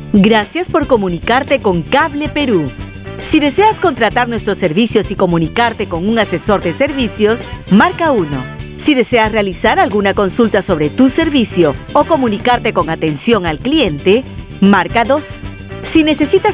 Gracias por comunicarte con Cable Perú. Si deseas contratar nuestros servicios y comunicarte con un asesor de servicios, marca 1. Si deseas realizar alguna consulta sobre tu servicio o comunicarte con atención al cliente, marca 2. Si necesitas...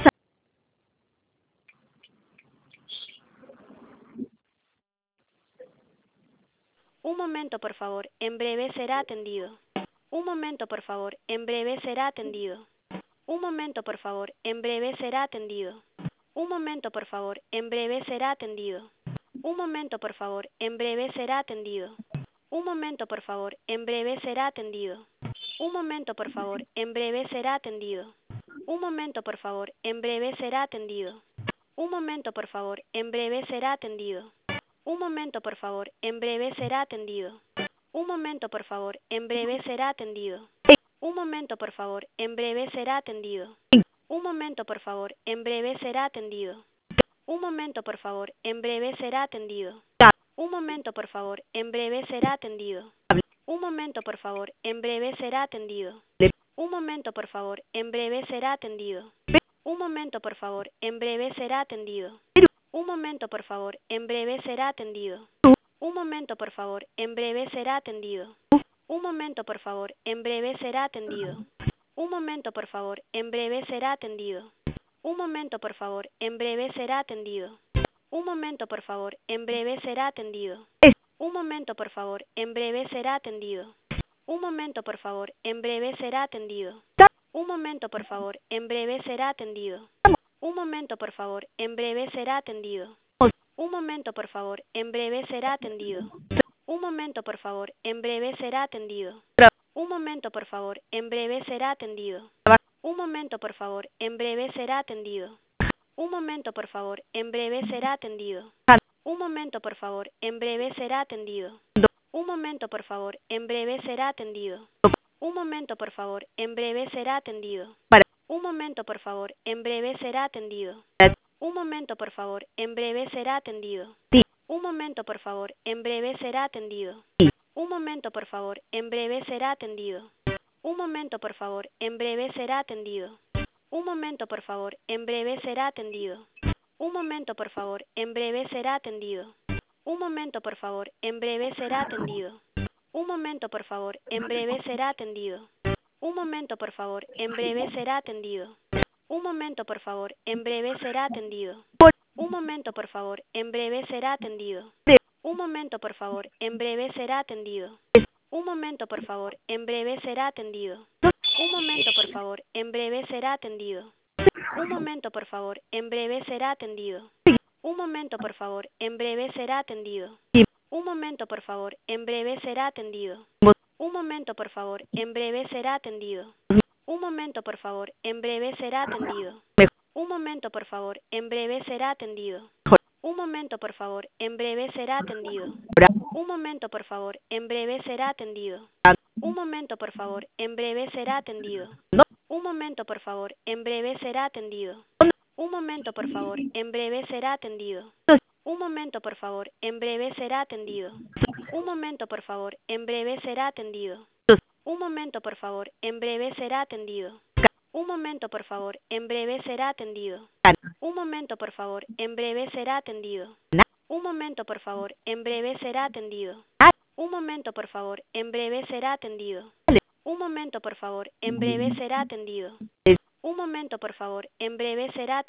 Un momento, por favor. En breve será atendido. Un momento, por favor. En breve será atendido. Un momento, por favor. En breve será atendido. Un momento, por favor. En breve será atendido. Un momento, por favor. En breve será atendido. Un momento, por favor. En breve será atendido. Un momento, por favor. En breve será atendido. Un momento, por favor. En breve será atendido. Un momento, por favor. En breve será atendido. Un momento, por favor. En breve será atendido. Un momento, por favor. En breve será atendido. Un momento, por favor. En breve será atendido. Un momento, por favor. En breve será atendido. Un momento, por favor. En breve será atendido. Un momento, por favor. En breve será atendido. Un momento, por favor. En breve será atendido. Un momento, por favor. En breve será atendido. Un momento, por favor. En breve será atendido. Un momento, por favor. En breve será atendido. Un momento, por favor. En breve será atendido. Un momento, por favor. En breve será atendido. Un momento, por favor. En breve será atendido. Un momento, por favor. En breve será atendido. Un momento, por favor. En breve será atendido. Un momento, por favor. En breve será atendido. Un momento, por favor. En breve será atendido. Un momento, por favor. En breve será atendido. Un momento, por favor. En breve será atendido. Un momento, por favor. En breve será atendido. Un momento, por favor. En breve será atendido. Un momento, por favor. En breve será atendido. Un momento, por favor. En breve será atendido. Un momento, por favor. En breve será atendido. Un momento, por favor. En breve será atendido. Un momento, por favor. En breve será atendido. Un momento, por favor. En breve será atendido. Un momento, por favor. En breve será atendido. Un momento, por favor. En breve será atendido. Un momento, por favor. En breve será atendido. Un momento, por favor. En breve será atendido. Un momento, por favor. En breve será atendido. Un momento, por favor. En breve será atendido. Un momento, por favor. En breve será atendido. Un momento, por favor. En breve será atendido. Un momento, por favor. En breve será atendido. Un momento, por favor. En breve será atendido. Un momento, por favor. En breve será atendido. Un momento, por favor. En breve será atendido. Un momento, por favor. En breve será atendido. Un momento, por favor. En breve será atendido. Un momento, por favor. En breve será atendido. Un momento, por favor. En breve será atendido. Un momento, por favor. En breve será atendido. Un momento, por favor. En breve será atendido. Un momento, por favor. En breve será atendido. Un momento, por favor. En breve será atendido. Un momento, por favor. En breve será atendido. Un momento, por favor. En breve será atendido. Un momento, por favor. En breve será atendido. Un momento, por favor. En breve será atendido. Un momento, por favor. En breve será atendido. Un momento, por favor. En breve será atendido. Un momento, por favor. En breve será atendido. Un momento, por favor. En breve será atendido. Un momento, por favor. En breve será atendido. Un momento, por favor. En breve será atendido. Un momento, por favor. En breve será atendido. Un momento, por favor. En breve será atendido. Un momento, por favor. En breve será atendido. Un momento, por favor. En breve será atendido. Un momento, por favor. En breve será